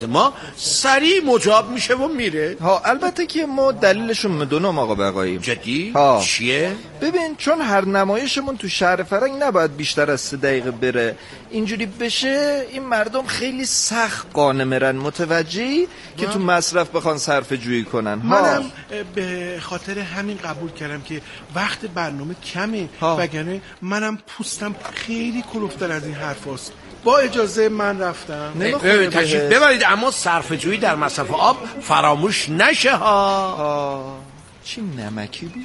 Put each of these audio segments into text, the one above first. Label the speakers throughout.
Speaker 1: ما سریع مجاب میشه و میره.
Speaker 2: ها البته که ما دلیلشون میدونم آقا بقایی.
Speaker 1: جدی؟
Speaker 2: ها
Speaker 1: چیه؟
Speaker 2: ببین چون هر نمایشمون تو شهر فرنگ نباید بیشتر از 3 دقیقه بره، اینجوری بشه این مردم خیلی سخت قانع میرن، متوجهی که تو مصرف بخوان صرفه جویی کنن.
Speaker 1: منم به خاطر همین قبول کردم که وقت برنامه کمه، وگرنه منم پوستم خیلی کلوفتر از این حرف هست. با اجازه من رفتم. تشریف ببرید، اما صرفه جویی در مصرف آب فراموش نشه ها.
Speaker 2: چی نمکی بود؟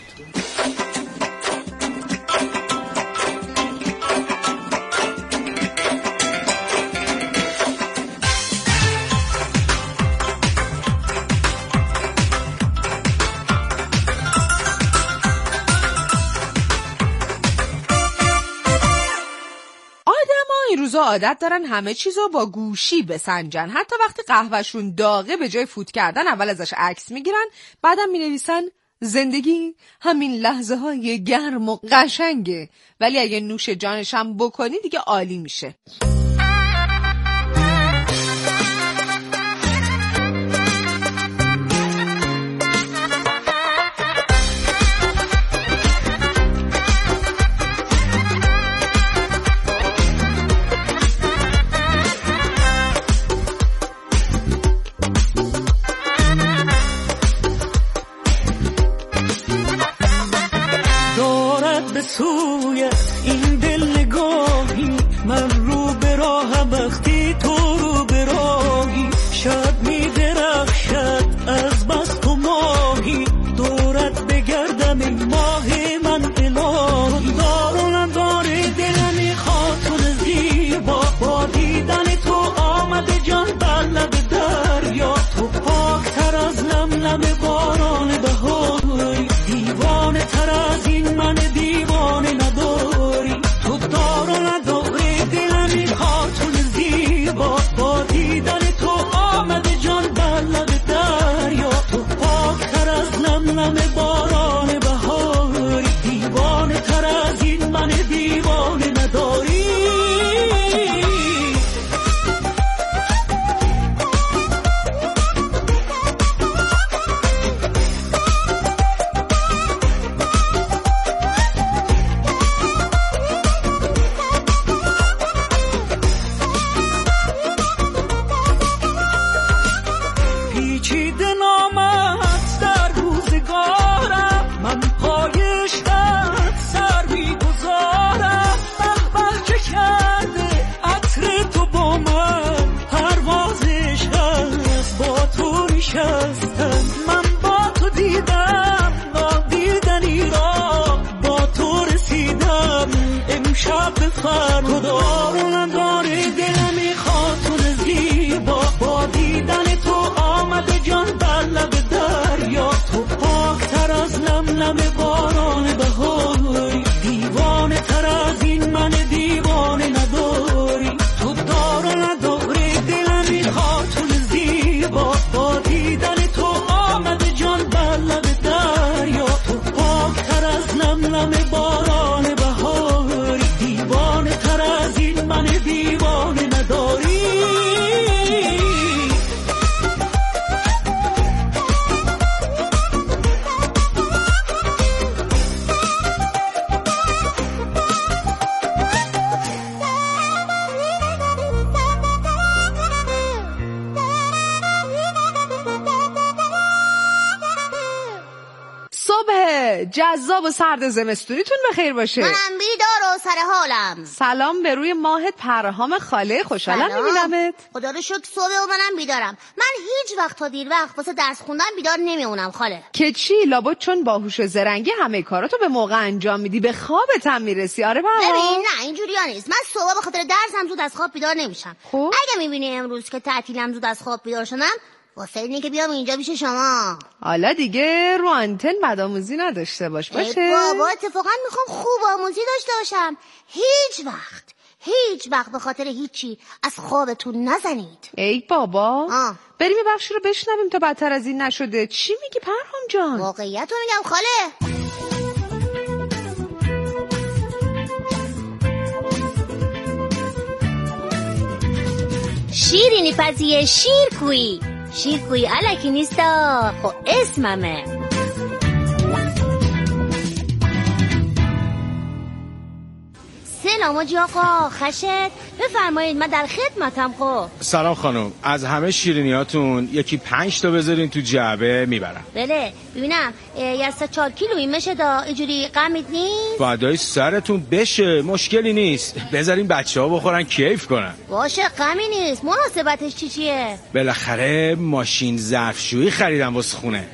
Speaker 3: این روزا عادت دارن همه چیزو با گوشی بسنجن، حتی وقتی قهوهشون داغه به جای فوت کردن اول ازش عکس میگیرن، بعدم مینویسن زندگی همین لحظه های گرم و قشنگه، ولی اگه نوش جانشم بکنی دیگه عالی میشه.
Speaker 4: سوی این دل نگاهی من رو به راه وقتی تو رو به راهی شاید می درخشد از بس تو ماهی دورت بگردم این ماه من الهی دارو نداره دل میخواد تو زیبا با دیدن تو آمده جان بر لب دریا تو پاکتر از لملم باران بهاری دیوانه تر از این من دیوانه نداری تو دارو نداری دل میخواد تو زیبا با دیدن تو آمده جان بر لب دریا تو پاکتر از لملم باران بهاری دیوانه تر از این من دیوانه نداری. من با تو دیدم نادیدنی را با تو رسیدم امشب به فردا دارو نداره دل میخواد تو زیبا با دیدن تو آمده جان بر لب دریا تو پاکتر از لملم باران بهاری دیوانه تر از این من دیوانه نداری تو دارو نداره دل میخواد تو زیبا با دیدن تو آمده جان بر لب دریا تو پاکتر از لملم باران بهاری دیوانه تر از این من دیوانه نداری.
Speaker 3: جذاب و سرد زمستونیتون بخیر باشه.
Speaker 5: منم بیدار و سر حالم.
Speaker 3: سلام به روی ماهت پرهام خاله، خوشحالم میبینمت.
Speaker 5: خدا رو شکر صبح و منم بیدارم. من هیچ وقت تا دیر وقت واسه درس خوندن بیدار نمیمونم خاله.
Speaker 3: که چی؟ لابد چون باهوش و زرنگی همه کاراتو به موقع انجام میدی، به خوابت هم میرسی. آره پرهام؟
Speaker 5: ببین نه اینجوریه نیست. من صبح به خاطر درسم زود از خواب بیدار نمیشم. اگه میبینی امروز که تعطیلم زود از خواب بیدار شدم واسه اینه که بیام اینجا پیش شما.
Speaker 3: حالا دیگه رو آنتن بدآموزی نداشته باشه.
Speaker 5: بابا اتفاقا میخوام خوب آموزی داشته باشم. هیچ وقت به خاطر هیچی از خوابتون نزنید.
Speaker 3: ای بابا بریم بخشی رو بشنویم تا بدتر از این نشده. چی میگی پرهام جان؟
Speaker 5: واقعیت رو میگم خاله. شیرینی پزیه شیرکویی. شیرکویی علکی نیستا، خب اسممه. سلام آجی آقا، خشت بفرمایید، من در خدمتم. خب
Speaker 6: سلام خانم، از همه شیرینیاتون یکی 5 تا بذارین تو جعبه میبرم.
Speaker 5: بله ببینم یه 4 کیلویی میشه دا، اینجوری غمید نیست؟
Speaker 6: فدای سرتون بشه، مشکلی نیست، بذارین بچه‌ها بخورن کیف کنن.
Speaker 5: باشه غمی نیست. مناسبتش چیه؟
Speaker 6: بالاخره ماشین ظرفشویی خریدم واسه خونه.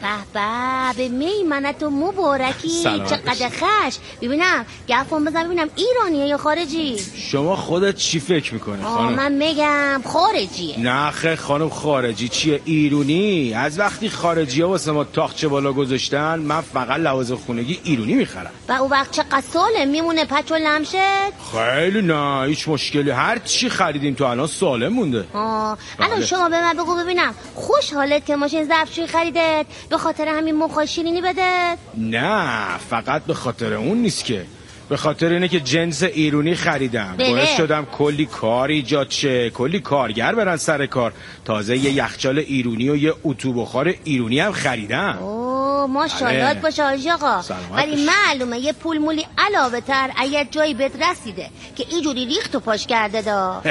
Speaker 5: به به میمنت و مبارکی. چقدر خش. ببینم گفتم بزن ببینم ایرانیه یا خارجی؟
Speaker 6: شما خودت چی فکر میکنی خانم؟
Speaker 5: من میگم خارجیه.
Speaker 6: نه خیر خانم، خارجی چیه؟ ایرونی. از وقتی خارجی‌ها واسه ما تاقچه بالا گذاشتن، من فقط لوازم خونگی ایرونی میخرم.
Speaker 5: و اون وقت چقدر سالم میمونه پچ و لمشت؟
Speaker 6: خیلی نه، هیچ مشکلی، هر چی خریدیم تو الان سالم مونده.
Speaker 5: الان شما به من بگو ببینم، خوشحالت که ماشین ظرفشویی خریدت به خاطر همین مخ شیرینی بده؟
Speaker 6: نه فقط به خاطر اون نیست که، به خاطر اینه که جنس ایرونی خریدم. باعث شدم کلی کار ایجاد شه، کلی کارگر برن سر کار. تازه یه یخچال ایرونی و یه اتو بخار ایرونی هم خریدم.
Speaker 5: ماشاءالله باشه آجی آقا. ولی معلومه یه پول مولی علاوه تر اگر جایی بهت رسیده که اینجوری ریخت و پاش کرده دا.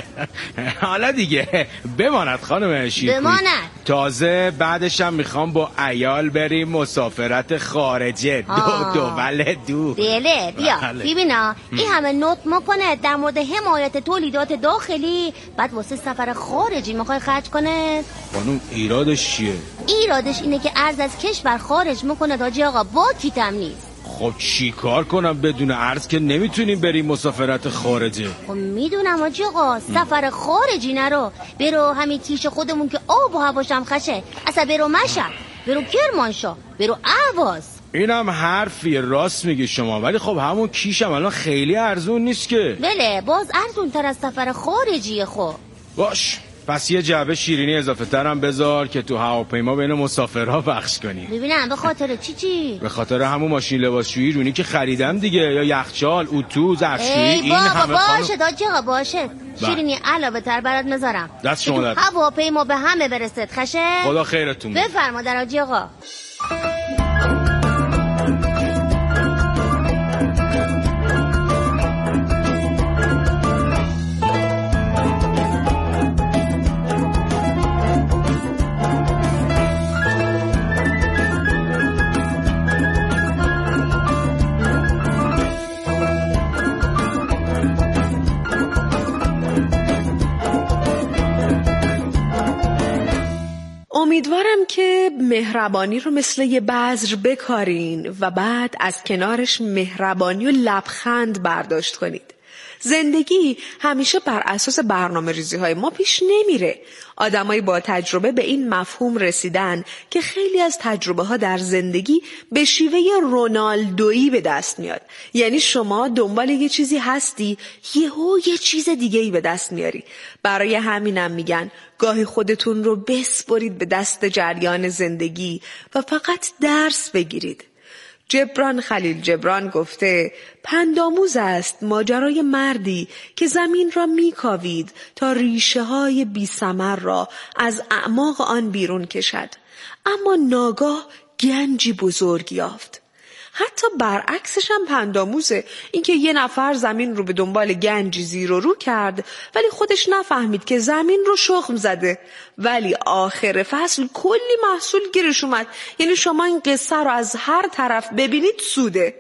Speaker 6: حالا دیگه بماند خانم شیرکویی،
Speaker 5: بماند.
Speaker 6: تازه بعدش هم میخوام با عیال بریم مسافرت خارجه. دول دور.
Speaker 5: بله بیا ببینا، این همه نوت میکنه در مورد حمایت تولیدات داخلی، بعد واسه سفر خارجی میخوای خرج کنه؟
Speaker 6: خانم ایرادش چیه؟
Speaker 5: ایرادش اینه که ارز از کشور خارج میکنه داجی آقا، با کیتم نیست.
Speaker 6: خب چی کار کنم؟ بدون ارز که نمیتونیم بریم مسافرت خارجه.
Speaker 5: خب میدونم آجی آقا، سفر خارجی نرو، برو همین کیش خودمون که آب و هواشم خشه. اصلا برو مشهد، برو کرمانشاه، برو اهواز.
Speaker 6: اینم حرفی، راست میگی شما، ولی خب همون کیشم الان خیلی ارزون نیست که.
Speaker 5: بله باز ارزون تر از سفر خارجیه. خب
Speaker 6: باش، پس یه جعبه شیرینی اضافه ترم بذار که تو هواپیما بین مسافرها پخش کنی.
Speaker 5: ببینم به خاطر چی؟
Speaker 6: به خاطر همون ماشین لباسشویی رونی که خریدم دیگه، یا یخچال، اتو، ظرفشویی، این همه.
Speaker 5: باشه داجی آقا باشه. شیرینی علاوه تر برات میذارم.
Speaker 6: دست شما درد.
Speaker 5: هواپیما به همه برسد خشه.
Speaker 6: خدا خیرتون بده.
Speaker 5: بفرما در آجی آقا.
Speaker 3: امیدوارم که مهربانی رو مثل یه بذر بکارین و بعد از کنارش مهربانی و لبخند برداشت کنید. زندگی همیشه بر اساس برنامه‌ریزی‌های ما پیش نمیره. آدمای با تجربه به این مفهوم رسیدن که خیلی از تجربه‌ها در زندگی به شیوه رونالدویی به دست میاد. یعنی شما دنبال یه چیزی هستی، یه چیز دیگه‌ای به دست میاری. برای همینم میگن گاهی خودتون رو بسپرید به دست جریان زندگی و فقط درس بگیرید. جبران خلیل جبران گفته پندآموز است ماجرای مردی که زمین را میکاوید تا ریشه های بی ثمر را از اعماق آن بیرون کشد، اما ناگاه گنجی بزرگ یافت. حتی برعکسش هم پندآموزه، اینکه یه نفر زمین رو به دنبال گنجی زیر و رو کرد ولی خودش نفهمید که زمین رو شخم زده، ولی آخر فصل کلی محصول گیرش اومد. یعنی شما این قصه رو از هر طرف ببینید سوده.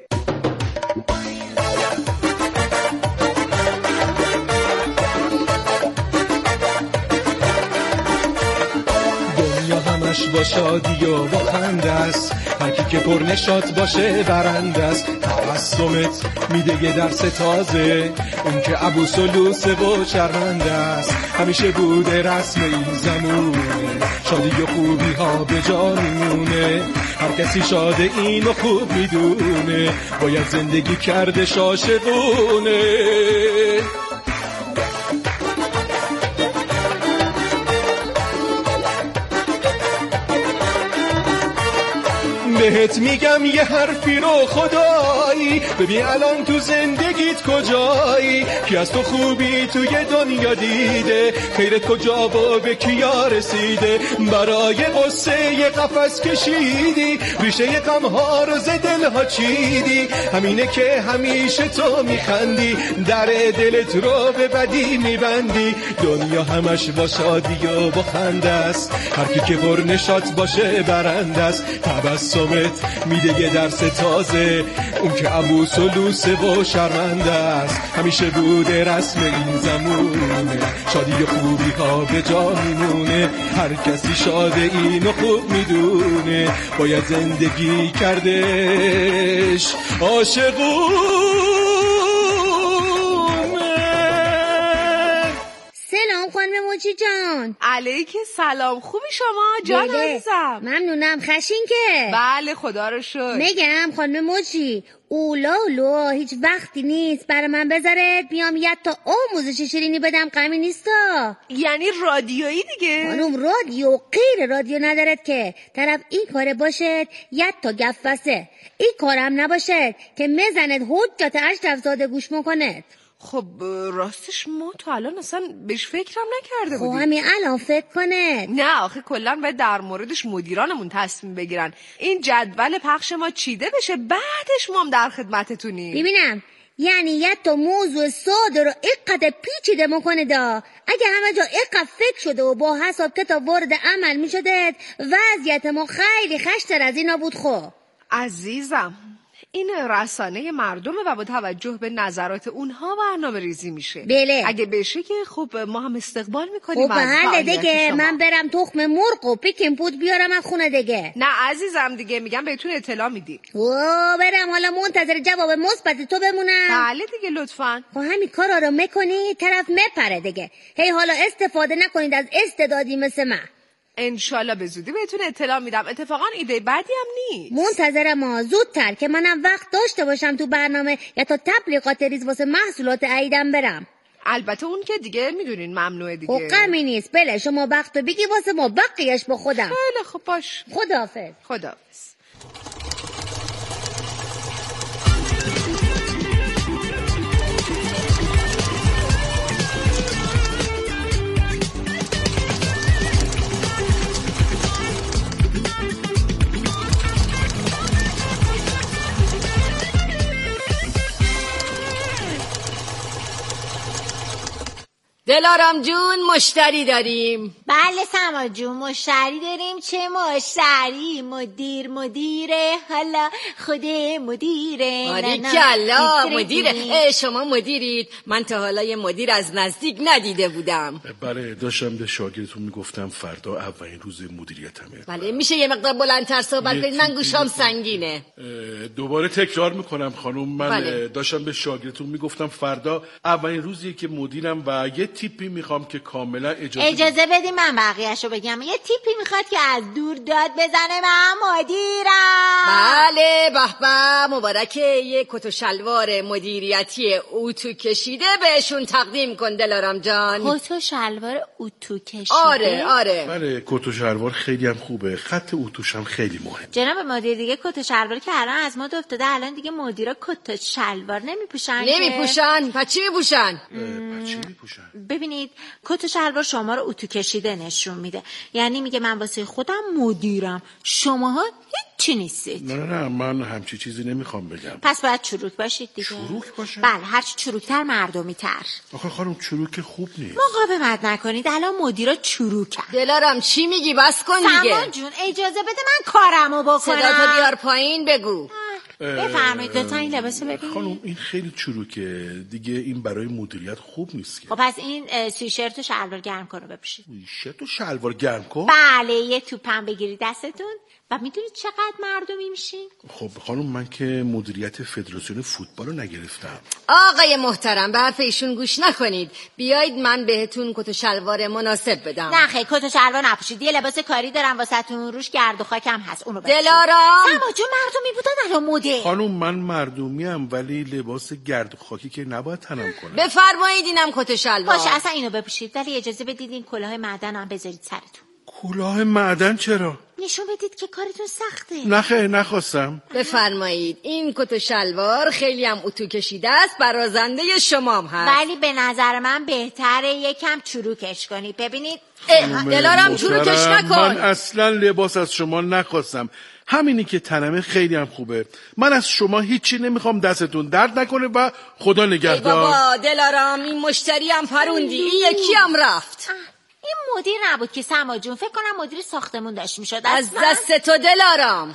Speaker 7: همش با شادی و با خنده است، هرکی که پر نشاط باشه برنده است. تبسمت میده یه درس تازه، اون که عبوس و لوسه و شرمنده است. همیشه بوده رسم این زمونه، شادی و خوبی ها به جا میمونه. هر کسی شاده اینو خوب میدونه، باید زندگی کرده شاشقونه. بهت میگم یه حرفی رو خدایی، ببین الان تو زندگیت کجایی، کی از تو خوبی توی دنیا دیده، خیرت کجا و به کیا رسیده، برای قصه یه قفس کشیدی، ریشه غم‌ها رو ز دل‌ها چیدی، همینه که همیشه تو میخندی، در دلت رو به بدی میبندی، دنیا همش با شادی و با خنده است، هر کی که پرنشاط باشه برنده است، تبسمت میده یه درس تازه، اون که عبوس و لوسه و شرمنده است، همیشه بوده رسم این زمونه، شادی و خوبی ها به جا میمونه، هر کسی شاده اینو خوب میدونه، باید زندگی کردش عاشقونه.
Speaker 5: سلام خانم موچی جان.
Speaker 3: علیک سلام، خوبی شما جان عزیزم؟
Speaker 5: ممنونم. خشین که؟
Speaker 3: بله خدا رو شکر.
Speaker 5: میگم خانم موچی اولو هیچ وقتی نیست برای من بذارد بیام یه تا آموزش شیرینی بدم، غمی نیستا.
Speaker 3: یعنی رادیویی دیگه؟
Speaker 5: خانم رادیو غیر رادیو ندارد که طرف این کاره باشد یه تا گفسه، این کارم نباشد که میزند حجت اشرفزاده گوش میکند.
Speaker 3: خب راستش ما تو الان اصلا بهش فکرم نکرده بودیم.
Speaker 5: خب همین الان فکر کنه.
Speaker 3: نه آخه کلن باید در موردش مدیرانمون تصمیم بگیرن، این جدول پخش ما چیده بشه، بعدش ما هم در خدمتتونیم.
Speaker 5: ببینم یعنی یه تا موضوع ساده رو اینقدر پیچیده میکنه دا، اگه همه جا اینقدر فکر شده و با حساب کتاب وارد عمل میشده وضعیت ما خیلی خشتر از اینا بود. خب
Speaker 3: عزیزم این رسانه مردمه و با توجه به نظرات اونها برنامه ریزی میشه.
Speaker 5: بله.
Speaker 3: اگه بشه که خب ما هم استقبال میکنیم.
Speaker 5: خب حل دیگه، من برم تخم مرغ و پیکن پود بیارم از خونه دیگه.
Speaker 3: نه عزیزم دیگه میگم بهتون اطلاع میدیم.
Speaker 5: برم حالا منتظر جواب مثبت تو بمونم؟
Speaker 3: بله دیگه لطفاً.
Speaker 5: خب همین کارا رو میکنی طرف میپره دیگه. هی حالا استفاده نکنید از استعدادی مثل من.
Speaker 3: انشالله به زودی بهتون اطلاع میدم. اتفاقا ایده بدی هم نیست.
Speaker 5: منتظرم زودتر که منم وقت داشته باشم تو برنامه یا تا تبلیغات ریز واسه محصولات عیدم برم.
Speaker 3: البته اون که دیگه میدونین ممنوعه دیگه.
Speaker 5: خب غمی نیست. بله شما وقت بگی واسه ما، بقیه‌اش با خودم.
Speaker 3: خیلی خب باش.
Speaker 5: خداحافظ.
Speaker 3: خداحافظ.
Speaker 8: دلارام جون مشتری داریم.
Speaker 9: بله سما جون مشتری داریم. چه مشتری؟ مدیره حالا خود مدیره.
Speaker 8: باریکلا مدیره. شما مدیرید؟ من تا حالا یه مدیر از نزدیک ندیده بودم.
Speaker 1: بله داشتم به شاگردتون میگفتم فردا اولین روز مدیریتمه.
Speaker 8: بله میشه یه مقدار بلندتر صحبت کنید؟ من گوشام سنگینه.
Speaker 1: دوباره تکرار میکنم خانم، من
Speaker 8: بله.
Speaker 1: داشتم به شاگردتون میگفتم فردا اولین روزیه که مدیرم و یه تیپی میخوام که کاملا
Speaker 9: اجازه بدیم من بقیه‌شو بگم. یه تیپی میخواد که از دور داد بزنه من مدیرم.
Speaker 8: بله به به مبارکه. یه کت و شلوار مدیریتی اتو کشیده بهشون تقدیم کن دلارام جان.
Speaker 9: کت و شلوار اتو کشیده؟
Speaker 8: آره
Speaker 1: بله کت و شلوار خیلی هم خوبه، خط اتوش هم خیلی مهم.
Speaker 9: جناب مدیر دیگه کت و شلوار که الان از ما افتاده، الان دیگه مدیرا کت و شلوار نمیپوشن.
Speaker 8: پس چی میپوشن؟
Speaker 9: ببینید کت و شلوار شما رو اتو کشیده نشون میده، یعنی میگه من واسه خودم مدیرم، شماها هیچی نیستید.
Speaker 1: نه من همچی چیزی نمیخوام بگم.
Speaker 9: پس باید چروک باشید دیگه.
Speaker 1: چروک باشه؟
Speaker 9: بله هرچی چروکتر مردمی تر.
Speaker 1: آخه خانم چروک خوب نیست.
Speaker 9: مقاومت نکنید، الان مدیرا چروکن.
Speaker 8: دلارم چی میگی؟ بس کن دیگه.
Speaker 9: سما جون اجازه بده من کارمو بکنم.
Speaker 8: صداتو بیار پایین بگو.
Speaker 9: بفرمایید لطفا این لباسو ببینید.
Speaker 1: خانم این خیلی چروکه دیگه، این برای مدیریت خوب نیست که.
Speaker 9: خب پس این تیشرت و شلوار گرم کن رو بپوشید.
Speaker 1: تیشرت و شلوار گرم کن؟
Speaker 9: بله یه توپم بگیرید دستتون و میدونید چقدر مردمی میشین؟
Speaker 1: خب خانم من که مدیریت فدراسیون فوتبال رو نگرفتم.
Speaker 8: آقای محترم به حرف ایشون گوش نکنید، بیایید من بهتون کت و شلوار مناسب بدم.
Speaker 9: نه خیلی کت و شلوار نپوشید، یه لباس کاری دارم واسهتون، روش گرد و خاکم هست، اونو بپوشید.
Speaker 8: دلارام
Speaker 9: سما جون مردمی بودن الان مدل.
Speaker 1: خانم من مردمیم ولی لباس گرد و خاکی که نباید تنم کنم.
Speaker 8: بفرمایید اینم کت و شلوار.
Speaker 9: باشه اصلا اینو بپوشید، ولی اجازه بدید این کلاه معدن هم بذارید سرتون.
Speaker 1: کلاه معدن چرا؟
Speaker 9: نشون بدید که کارتون سخته.
Speaker 1: نه خیر نخواستم.
Speaker 8: بفرمایید. این کت و شلوار خیلی هم اتو کشیده است، برازنده شمام هست.
Speaker 9: ولی به نظر من بهتره یکم چروکش کنی. ببینید
Speaker 8: دلارم چروکش نکن.
Speaker 1: من اصلا لباس از شما نخواستم، همینی که تنمه خیلی هم خوبه. من از شما هیچی نمیخوام، دستتون درد نکنه و خدا نگهدار.
Speaker 8: بابا دلارم این مشتری هم پروندی، این یکی هم رفت.
Speaker 9: این مدیر نبود که سما جون، فکر کنم مدیر ساختمون داشت میشد.
Speaker 8: از دست تو دلارم.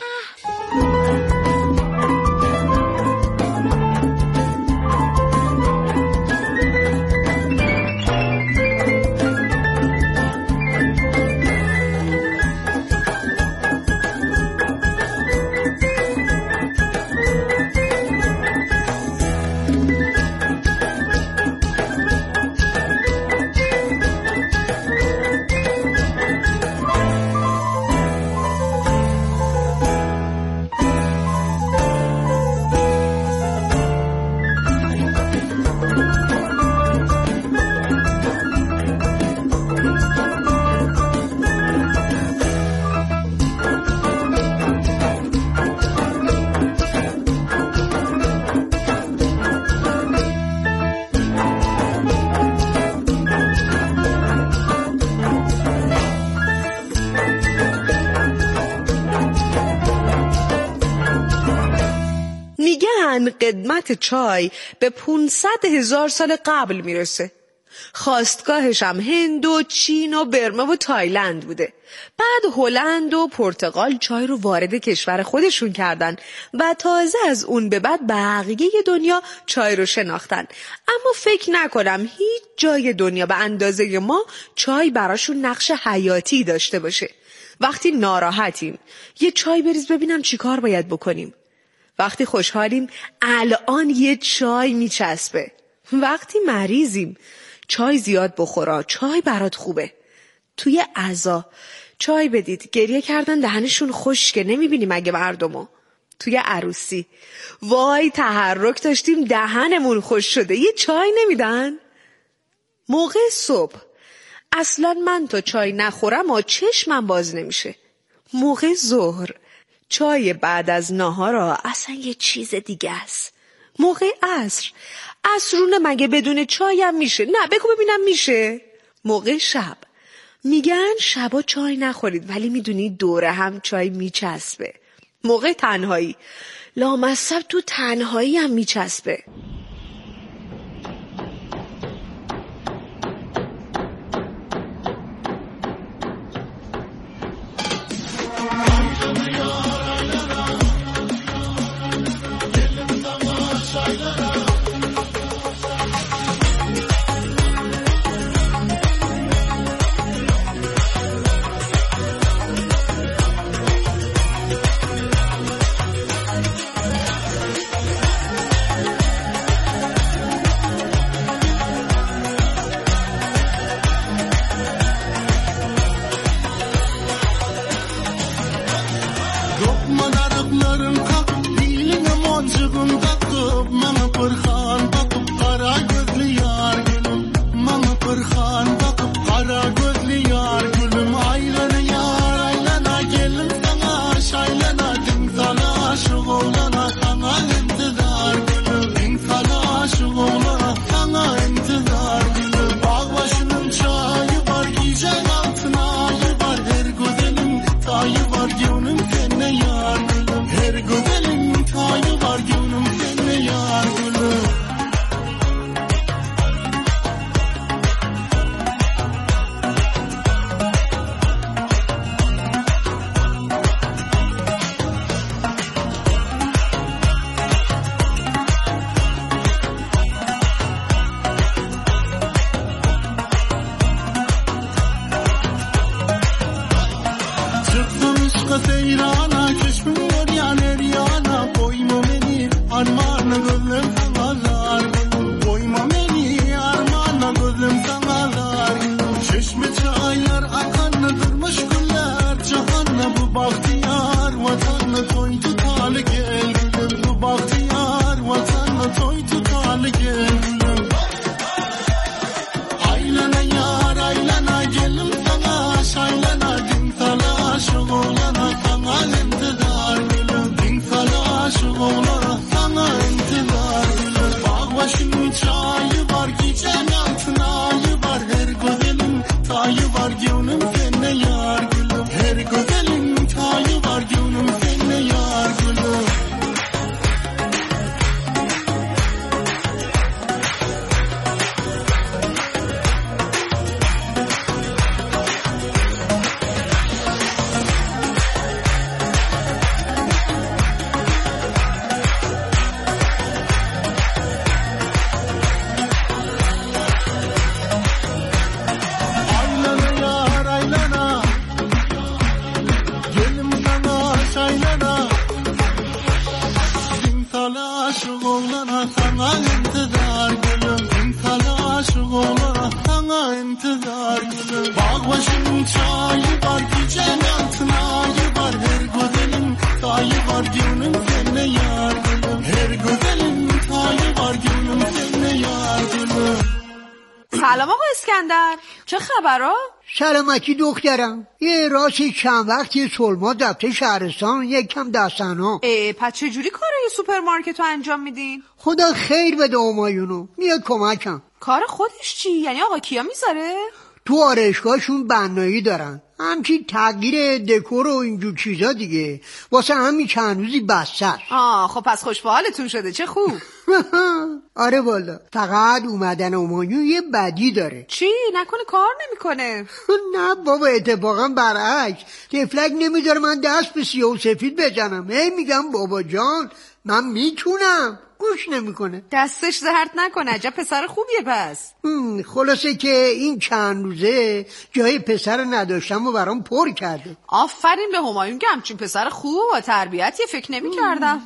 Speaker 3: قدمت چای به 500,000 سال قبل میرسه. خاستگاهش هم هند و چین و برما و تایلند بوده. بعد هلند و پرتغال چای رو وارد کشور خودشون کردن و تازه از اون به بعد بقیه دنیا چای رو شناختن. اما فکر نکنم هیچ جای دنیا به اندازه ما چای براشون نقش حیاتی داشته باشه. وقتی ناراحتیم یه چای بریز ببینم چی کار باید بکنیم. وقتی خوشحالیم الان یه چای میچسبه. وقتی مریضیم چای زیاد بخورا، چای برات خوبه. توی عزا چای بدید، گریه کردن دهنشون خشکه، نمیبینی مگه مردمو؟ توی عروسی وای تحرک داشتیم دهنمون خوش شده، یه چای نمیدن؟ موقع صبح اصلا من تا چای نخورم و چشمم باز نمیشه. موقع ظهر چای بعد از ناهار اصلا یه چیز دیگه است. موقع عصر عصرونه مگه بدون چای هم میشه؟ نه بگو ببینم میشه. موقع شب میگن شبا چای نخورید ولی میدونی دوره هم چای میچسبه. موقع تنهایی لامصب تو تنهایی هم میچسبه.
Speaker 10: Aylana gelin sana, şaylana din sana, şoğlana
Speaker 3: سلام آقا اسکندر، چه خبرها؟
Speaker 10: سلامتی دخترم. یه راستی چند وقتی سلما رفته شهرستان یکم دستنا.
Speaker 3: پس چجوری کارای سوپرمارکت رو انجام میدین؟
Speaker 10: خدا خیر بده همایونو، میاد کمکم.
Speaker 3: کار خودش چی؟ یعنی آقا کیا میذاره؟
Speaker 10: تو آرایشگاهشون بنایی دارن، همچین تغییر دکور و اینجور چیزا دیگه، واسه همین چند روزی بسته.
Speaker 3: خب پس خوش به حالتون شده، چه خوب.
Speaker 10: آره والا، فقط اومدن همایون یه بدی داره.
Speaker 3: چی؟ نکنه کار نمیکنه؟
Speaker 10: نه بابا، اتفاقا برعکس، تفلک نمیذاره من دست به سیاه و سفید بزنم. میگم بابا جان من میتونم، گوش نمیکنه.
Speaker 3: دستش زهرت نکنه، عجب پسر خوبیه. پس
Speaker 10: خلاصه که این چند روزه جای پسر نداشتم و برام پر کرده.
Speaker 3: آفرین به همایون که همچین پسر خوب و تربیتیه، فکر نمی کردم.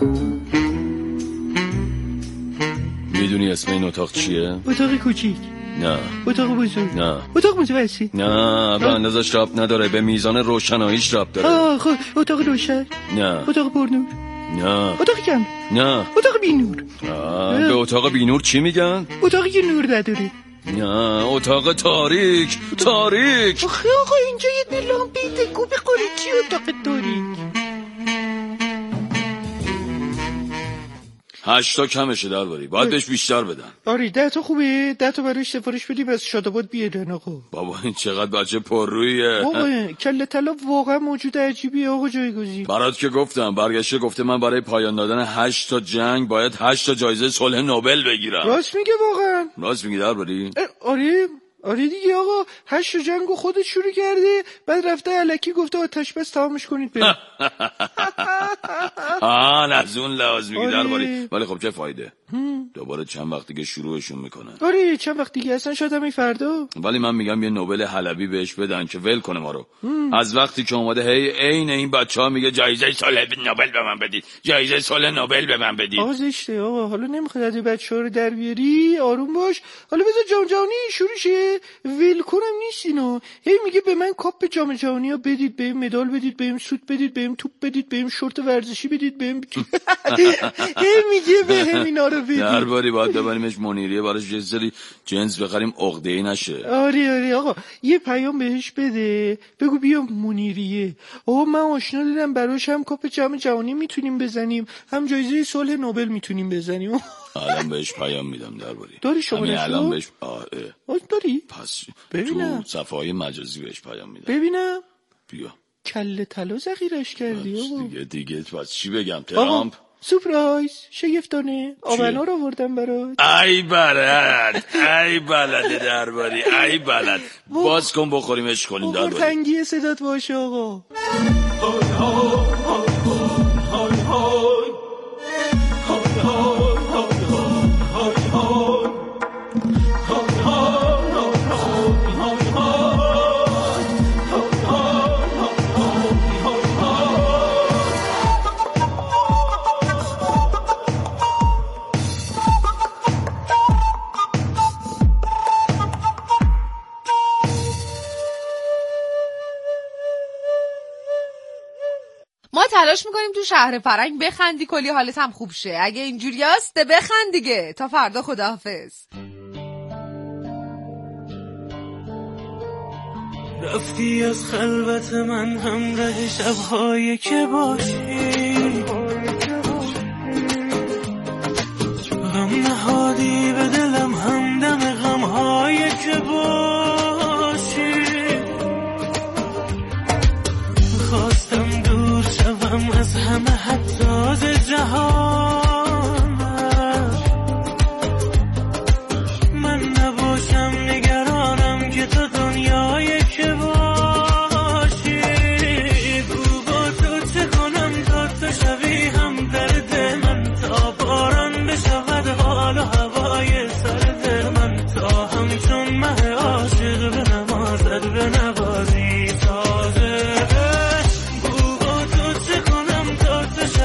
Speaker 11: میدونی اسم این اتاق چیه؟
Speaker 12: اتاق کوچیک؟
Speaker 11: نه.
Speaker 12: اتاق بزرگ؟
Speaker 11: نه.
Speaker 12: اتاق متوسط؟
Speaker 11: نه، به اندازش ربط نداره، به میزان روشناییش ربط داره.
Speaker 12: خب اتاق روشن؟
Speaker 11: نه.
Speaker 12: اتاق پرنور؟
Speaker 11: نه.
Speaker 12: اتاق کم؟
Speaker 11: نه.
Speaker 12: اتاق بینور؟
Speaker 11: به اتاق بینور چی میگن؟
Speaker 12: اتاقی که نور نداره.
Speaker 11: نه، اتاق تاریک. تاریک.
Speaker 12: آخه آقا اینجا یه لامپی دکو بخوری، چی اتاق تاریک؟
Speaker 11: 8 تا کمشه درباری، باید بهش بیشتر بدن.
Speaker 12: آره 10 تا خوبه، 10 تا براش سفارش بدیم از شاداباد بیارن آقا.
Speaker 11: بابا این چقدر بچه پررویه.
Speaker 12: بابا کله طلا واقعا موجود عجیبیه آقا جایگزین.
Speaker 11: برات که گفتم، برگشته گفته من برای پایان دادن 8 تا جنگ باید 8 تا جایزه صلح نوبل بگیرم.
Speaker 12: راست میگه واقعا؟
Speaker 11: راست میگه درباری؟
Speaker 12: آره دیگه آقا، 8 جنگو خودت شروع کرده، بعد رفته الکی گفته آتش بس تمامش کنید بریم.
Speaker 11: از اون لحاظ میگی درباری. ولی خب چه فایده؟ دوباره چند وقت دیگه شروعشون میکنن.
Speaker 12: آره چند وقت دیگه، اصلا شاید همین فردا.
Speaker 11: ولی من میگم یه نوبل حلبی بهش بدن که ول کنه ما رو. از وقتی که اومده هی عین این بچه‌ها میگه جایزه صلح نوبل به من بدید، جایزه صلح نوبل به من بدید.
Speaker 12: آقا زشته آقا، حالا نمیخواد از بچه‌ها رو در بیاری، آروم باش. حالا بذار جام جهانی شروع شه، ول کنم نیست اینا. هی میگه به من کاپ جام جهانی ها بدید، بهم مدال بدید، بهم سوت بدید، بهم توپ بدید، بهم شورت ورزشی بدید، بهم هی میگه بهم اینا رو بدید.
Speaker 11: درباری باید ببریمش منیریه، براش یه سری جنس بخریم عقده‌ای نشه.
Speaker 12: آره آقا، یه پیام بهش بده، بگو بیا منیریه. آقا من آشنا دیدم براش هم کاپ جام جهانی میتونیم بزنیم، هم جایزه صلح نوبل میتونیم بزنیم.
Speaker 11: الان بهش پیام میدم درباری.
Speaker 12: داری شما
Speaker 11: الان بهش
Speaker 12: داری؟
Speaker 11: پس
Speaker 12: ببینم.
Speaker 11: تو صفحه‌های مجازی بهش پیام میدم.
Speaker 12: ببینم.
Speaker 11: بیا.
Speaker 12: کله طلا ذخیرش کردی آقا.
Speaker 11: دیگه پس چی بگم؟ ترامپ
Speaker 12: سورپرایز، شگفتانه، آبنا رو آوردم برات.
Speaker 11: ای بلد درباری، ای بلد. باز کن بخوریمش کنیم درباری.
Speaker 12: تنگی صدات باشه آقا.
Speaker 3: تلاش میکنیم تو شهر فرنگ بخندی، کلی حالت هم خوب شه. اگه اینجوری هست بخند دیگه. تا فردا، خداحافظ.
Speaker 4: رفتی از خلوت من همراه شب‌های که باشی، غم نهادی به دلم همدم غم‌های که باشی. خواستم دور شوم از همه حتی جهان، من نباشم نگرانم که تو دنیای که باشی. گو با تو چه کنم تا تو شوی هم درد من، تا باران بشود حال و هوای سرد من، تا همچون مه عاشق به نمازت به نوازی تازه. گو با تو چه کنم تا تو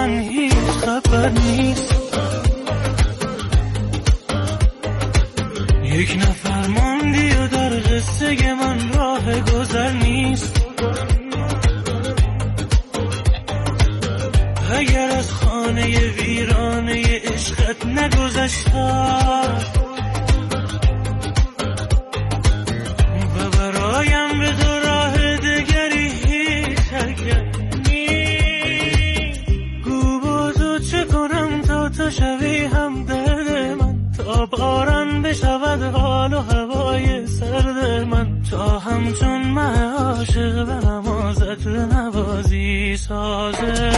Speaker 4: من هیچ خبر نیست. یک نفر ماندی و در قصه من راه گذر نیست. اگر از خانه ویرانه عشقت نگذشتم و برایم به تو راه دگری هیچ حرکت نیست. گو با تو چه کنم تا تو شوی هم درد من، تا باران بشود حال و هوای سرد من، تا همچون من عاشق به نمازت نوازی سازه.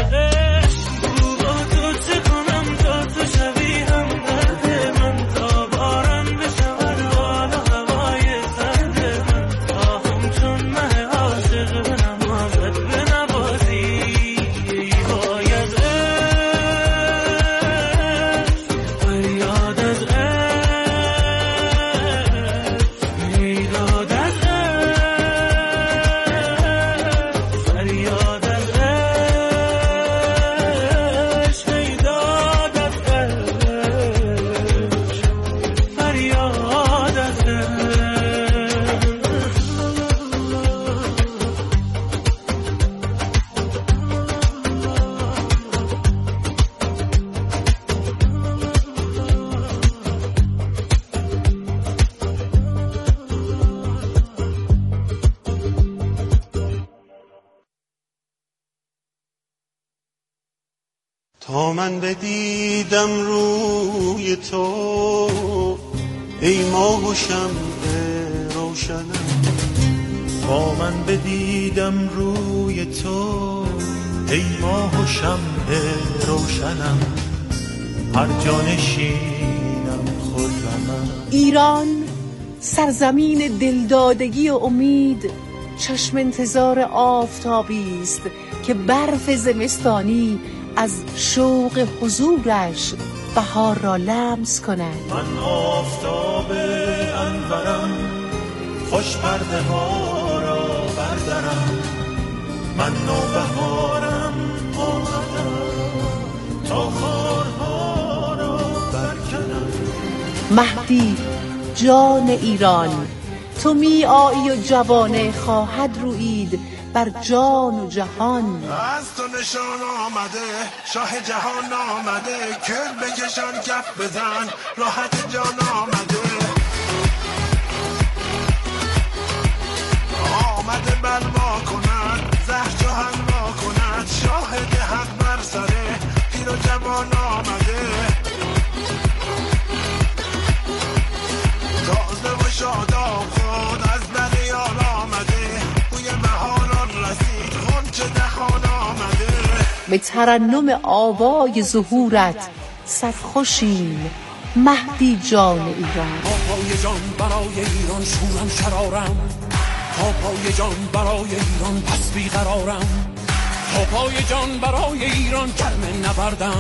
Speaker 13: تا من بدیدم روی تو ای ماه و شمع روشنم، تا من بدیدم روی تو ای ماه و شمع روشنم، هر جا نشینم خرمم.
Speaker 14: ایران سرزمین دلدادگی و امید، چشم انتظار آفتابی است که برف زمستانی از شوق حضورش بهار را لمس کند.
Speaker 13: من آفتاب انورم، خوش پرده ها را بردارم، من نوبهارم آمدم تا خارها را برکنم.
Speaker 14: مهدی جان ایران، تو می آیی و جوانه خواهد رویید بر جان و جهان.
Speaker 13: از تو نشان آمده، شاه جهان آمده، کل بکشان کف بزن، راحت جان آمده. آمده بلوا کند، زهر جهان ما کند، شاهد حق بر سره، پیر و جوان آمده. تازه و شاداب خود از بریال آمده، بوی بهاران رسید، غنچه دخان آمده.
Speaker 14: به ترنم آوای ظهورت سرخوشیم مهدی جان ایران.
Speaker 4: پای جان برای ایران شورم شرارم، پای جان برای ایران پس بیقرارم، پای جان برای ایران گرم نبردم.